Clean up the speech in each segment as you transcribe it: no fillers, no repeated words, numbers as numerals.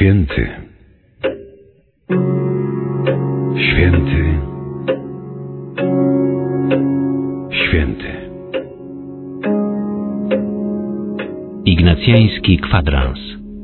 Święty, święty, święty. Ignacjański kwadrans.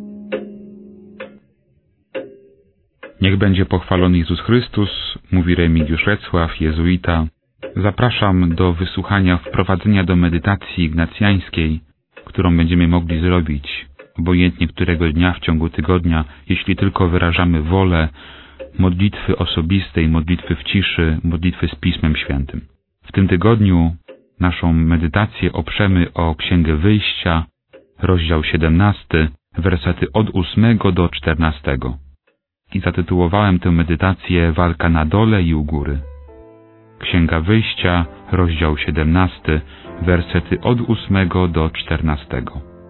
Niech będzie pochwalony Jezus Chrystus, mówi Remigiusz Recław, jezuita. Zapraszam do wysłuchania wprowadzenia do medytacji ignacjańskiej, którą będziemy mogli zrobić obojętnie którego dnia w ciągu tygodnia, jeśli tylko wyrażamy wolę modlitwy osobistej, modlitwy w ciszy, modlitwy z Pismem Świętym. W tym tygodniu naszą medytację oprzemy o Księgę Wyjścia, rozdział 17, wersety od 8 do 14. I zatytułowałem tę medytację Walka na dole i u góry. Księga Wyjścia, rozdział 17, wersety od 8 do 14.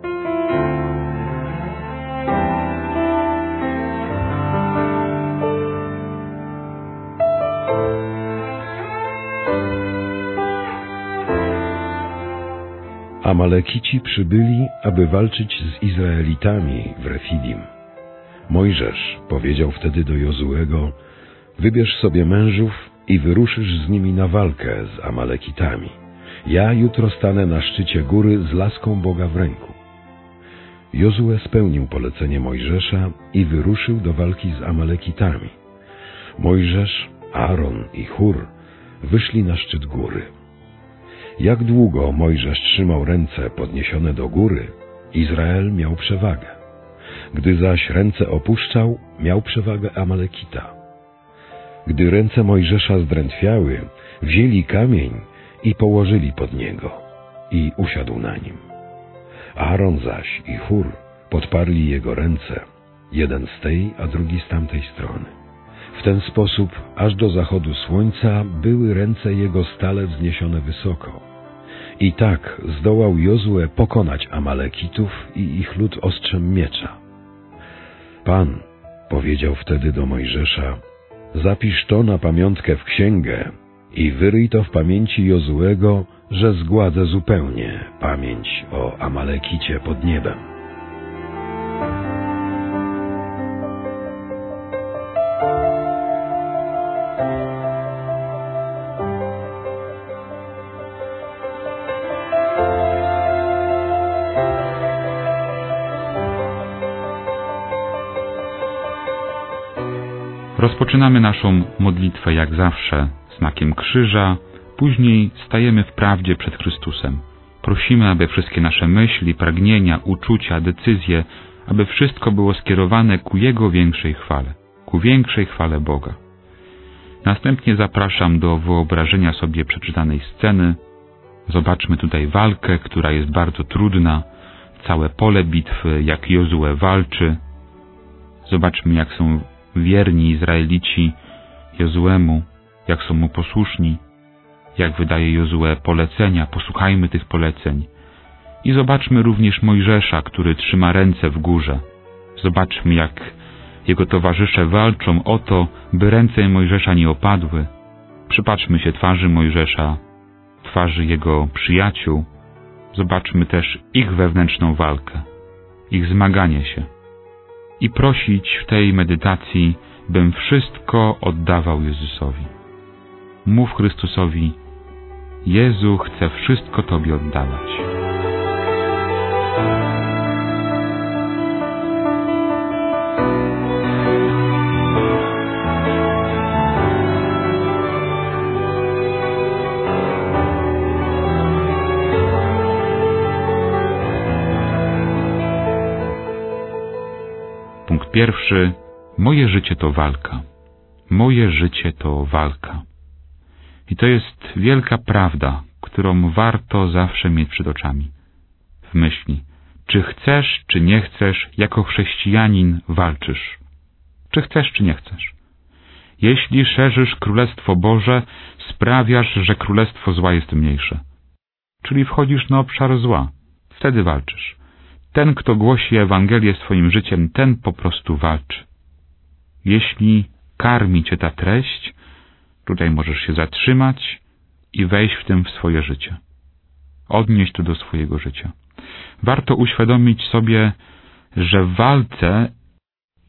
Amalekici przybyli, aby walczyć z Izraelitami w Refidim. Mojżesz powiedział wtedy do Jozuego: wybierz sobie mężów i wyruszysz z nimi na walkę z Amalekitami. Ja jutro stanę na szczycie góry z laską Boga w ręku. Jozue spełnił polecenie Mojżesza i wyruszył do walki z Amalekitami. Mojżesz, Aaron i Hur wyszli na szczyt góry. Jak długo Mojżesz trzymał ręce podniesione do góry, Izrael miał przewagę. Gdy zaś ręce opuszczał, miał przewagę Amalekita. Gdy ręce Mojżesza zdrętwiały, wzięli kamień i położyli pod niego i usiadł na nim. Aaron zaś i Hur podparli jego ręce, jeden z tej, a drugi z tamtej strony. W ten sposób aż do zachodu słońca były ręce jego stale wzniesione wysoko. I tak zdołał Jozue pokonać Amalekitów i ich lud ostrzem miecza. Pan powiedział wtedy do Mojżesza: zapisz to na pamiątkę w księgę i wyryj to w pamięci Jozuego, że zgładzę zupełnie pamięć o Amalekicie pod niebem. Rozpoczynamy naszą modlitwę jak zawsze znakiem krzyża, później stajemy w prawdzie przed Chrystusem. Prosimy, aby wszystkie nasze myśli, pragnienia, uczucia, decyzje, aby wszystko było skierowane ku Jego większej chwale Boga. Następnie zapraszam do wyobrażenia sobie przeczytanej sceny. Zobaczmy tutaj walkę, która jest bardzo trudna, całe pole bitwy, jak Jozue walczy. Zobaczmy, jak są wierni Izraelici Jozuemu, jak są mu posłuszni, jak wydaje Jozue polecenia, posłuchajmy tych poleceń. I zobaczmy również Mojżesza, który trzyma ręce w górze. Zobaczmy, jak jego towarzysze walczą o to, by ręce Mojżesza nie opadły. Przypatrzmy się twarzy Mojżesza, twarzy jego przyjaciół. Zobaczmy też ich wewnętrzną walkę, ich zmaganie się. I prosić w tej medytacji, bym wszystko oddawał Jezusowi. Mów Chrystusowi: Jezu, chcę wszystko Tobie oddawać. Punkt pierwszy. Moje życie to walka. Moje życie to walka. I to jest wielka prawda, którą warto zawsze mieć przed oczami. W myśli, czy chcesz, czy nie chcesz, jako chrześcijanin walczysz. Czy chcesz, czy nie chcesz. Jeśli szerzysz Królestwo Boże, sprawiasz, że Królestwo zła jest mniejsze. Czyli wchodzisz na obszar zła. Wtedy walczysz. Ten, kto głosi Ewangelię swoim życiem, ten po prostu walczy. Jeśli karmi cię ta treść, tutaj możesz się zatrzymać i wejść w tym w swoje życie. Odnieść to do swojego życia. Warto uświadomić sobie, że w walce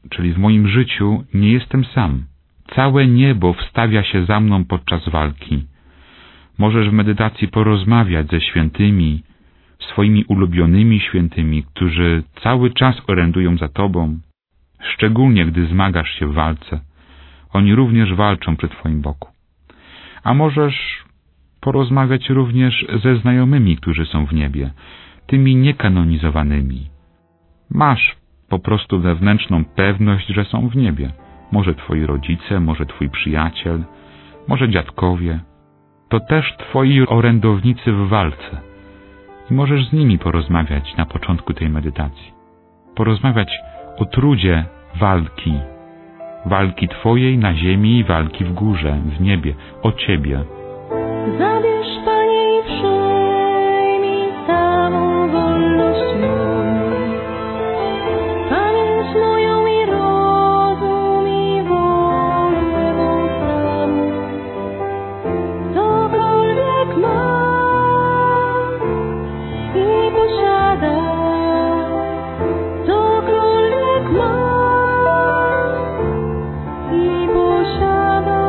czyli w moim życiu, nie jestem sam. Całe niebo wstawia się za mną podczas walki. Możesz w medytacji porozmawiać ze świętymi, swoimi ulubionymi świętymi, którzy cały czas orędują za tobą, szczególnie gdy zmagasz się w walce. Oni również walczą przy twoim boku. A możesz porozmawiać również ze znajomymi, którzy są w niebie, tymi niekanonizowanymi. Masz po prostu wewnętrzną pewność, że są w niebie. Może twoi rodzice, może twój przyjaciel, może dziadkowie. To też twoi orędownicy w walce. I możesz z nimi porozmawiać na początku tej medytacji. Porozmawiać o trudzie walki. Walki twojej na ziemi i walki w górze, w niebie, o ciebie. Zabierz, Panie, i przyjmij samą wolność moją, pamięć moją i rozum i wolę mą samą. Cokolwiek mam i posiadam, cokolwiek mam i posiadam.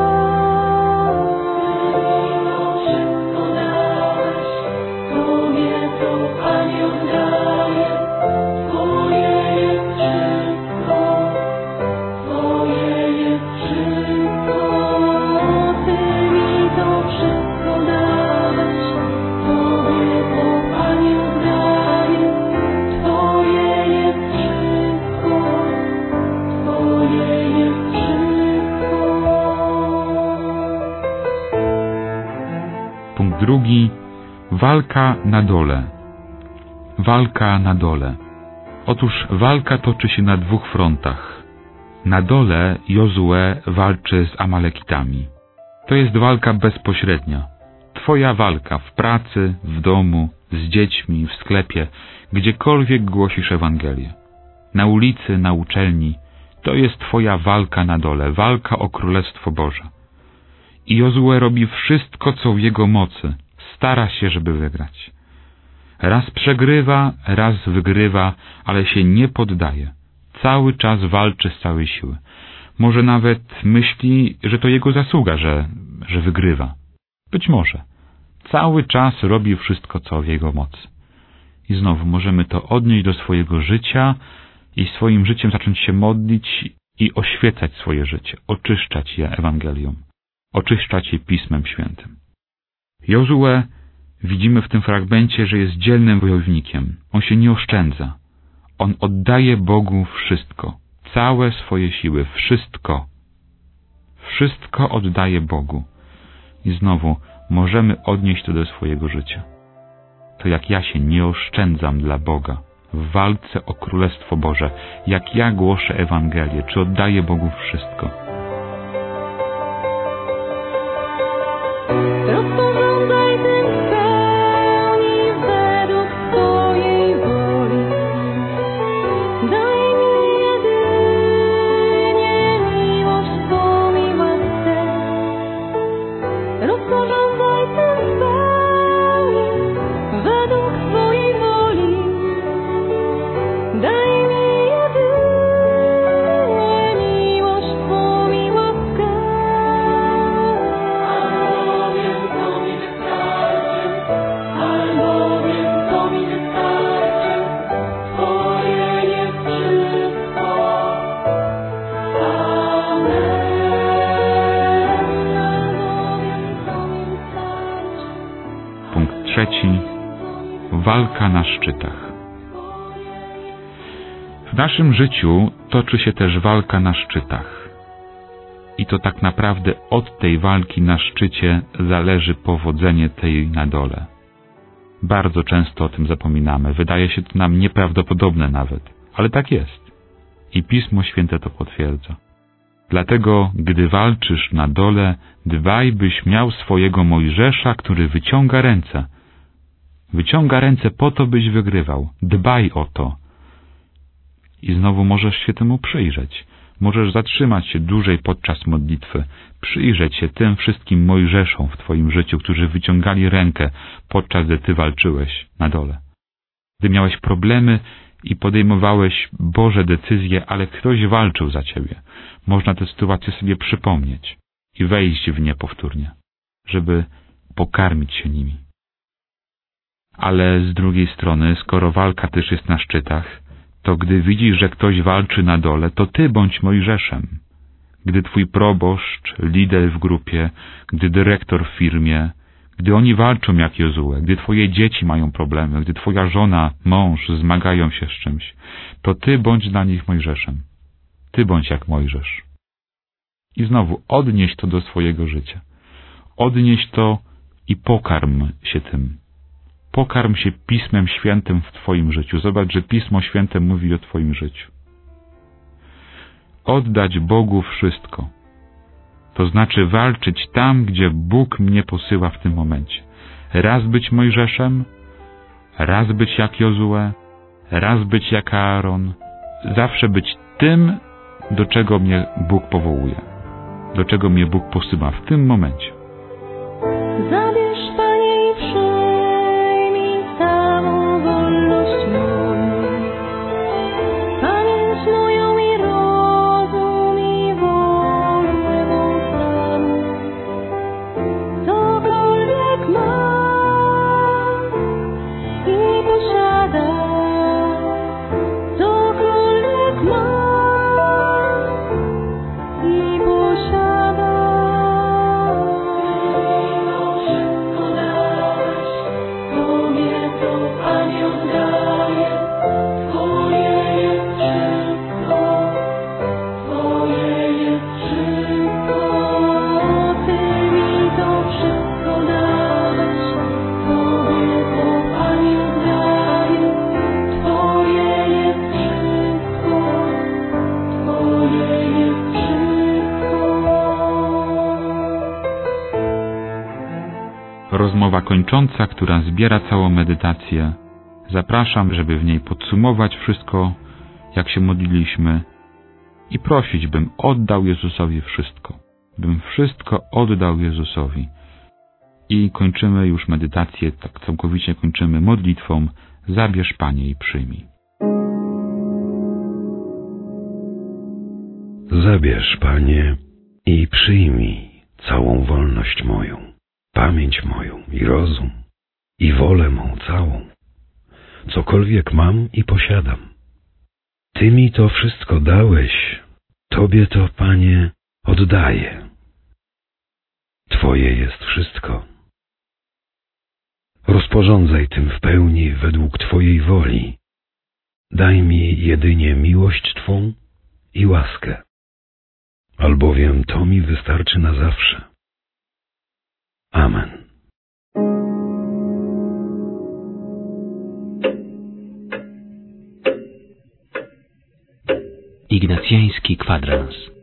Punkt drugi. Walka na dole. Walka na dole. Otóż walka toczy się na dwóch frontach. Na dole Jozue walczy z Amalekitami. To jest walka bezpośrednia. Twoja walka w pracy, w domu, z dziećmi, w sklepie, gdziekolwiek głosisz Ewangelię. Na ulicy, na uczelni. To jest twoja walka na dole, walka o Królestwo Boże. I Jozue robi wszystko, co w jego mocy. Stara się, żeby wygrać. Raz przegrywa, raz wygrywa, ale się nie poddaje. Cały czas walczy z całej siły. Może nawet myśli, że to jego zasługa, że wygrywa. Być może. Cały czas robi wszystko, co w jego mocy. I znowu możemy to odnieść do swojego życia i swoim życiem zacząć się modlić i oświecać swoje życie, oczyszczać je Ewangelią, oczyszczać je Pismem Świętym. Jozue, widzimy w tym fragmencie, że jest dzielnym wojownikiem. On się nie oszczędza. On oddaje Bogu wszystko. Całe swoje siły. Wszystko. Wszystko oddaje Bogu. I znowu możemy odnieść to do swojego życia. To jak ja się nie oszczędzam dla Boga w walce o Królestwo Boże, jak ja głoszę Ewangelię, czy oddaję Bogu wszystko. Rozporządzaj tym w pełni według Twojej woli. Daj mi jedynie miłość Twą i łaskę. Rozporządzaj tym w pełni według Twojej woli. Daj mi jedynie miłość Twą i łaskę. Punkt trzeci. Walka na szczytach. W naszym życiu toczy się też walka na szczytach. I to tak naprawdę od tej walki na szczycie zależy powodzenie tej na dole. Bardzo często o tym zapominamy. Wydaje się to nam nieprawdopodobne nawet. Ale tak jest. I Pismo Święte to potwierdza. Dlatego, gdy walczysz na dole, dbaj, byś miał swojego Mojżesza, który wyciąga ręce. Wyciąga ręce po to, byś wygrywał. Dbaj o to. I znowu możesz się temu przyjrzeć. Możesz zatrzymać się dłużej podczas modlitwy, przyjrzeć się tym wszystkim Mojżeszom w twoim życiu, którzy wyciągali rękę, podczas gdy ty walczyłeś na dole. Gdy miałeś problemy, i podejmowałeś Boże decyzje, ale ktoś walczył za ciebie. Można tę sytuację sobie przypomnieć i wejść w nie powtórnie, żeby pokarmić się nimi. Ale z drugiej strony, skoro walka też jest na szczytach, to gdy widzisz, że ktoś walczy na dole, to ty bądź Mojżeszem. Gdy twój proboszcz, lider w grupie, gdy dyrektor w firmie, gdy oni walczą jak Jozue, gdy twoje dzieci mają problemy, gdy twoja żona, mąż zmagają się z czymś, to ty bądź dla nich Mojżeszem. Ty bądź jak Mojżesz. I znowu odnieś to do swojego życia. Odnieś to i pokarm się tym. Pokarm się Pismem Świętym w twoim życiu. Zobacz, że Pismo Święte mówi o twoim życiu. Oddać Bogu wszystko. To znaczy walczyć tam, gdzie Bóg mnie posyła w tym momencie. Raz być Mojżeszem, raz być jak Jozue, raz być jak Aaron. Zawsze być tym, do czego mnie Bóg powołuje. Do czego mnie Bóg posyła w tym momencie. Zabierz, Panie, i przyjmij całą wolność moją, pamięć moją i rozum i wolę mą samą. Cokolwiek mam i posiadam, cokolwiek mam i posiadam. Rozmowa kończąca, która zbiera całą medytację. Zapraszam, żeby w niej podsumować wszystko, jak się modliliśmy i prosić, bym oddał Jezusowi wszystko. Bym wszystko oddał Jezusowi. I kończymy już medytację, tak całkowicie kończymy modlitwą. Zabierz, Panie, i przyjmij. Zabierz, Panie, i przyjmij całą wolność moją, pamięć moją i rozum, i wolę mą całą, cokolwiek mam i posiadam. Ty mi to wszystko dałeś, Tobie to, Panie, oddaję. Twoje jest wszystko. Rozporządzaj tym w pełni według Twojej woli. Daj mi jedynie miłość Twą i łaskę, albowiem to mi wystarczy na zawsze. Amen. Ignacjański kwadrans.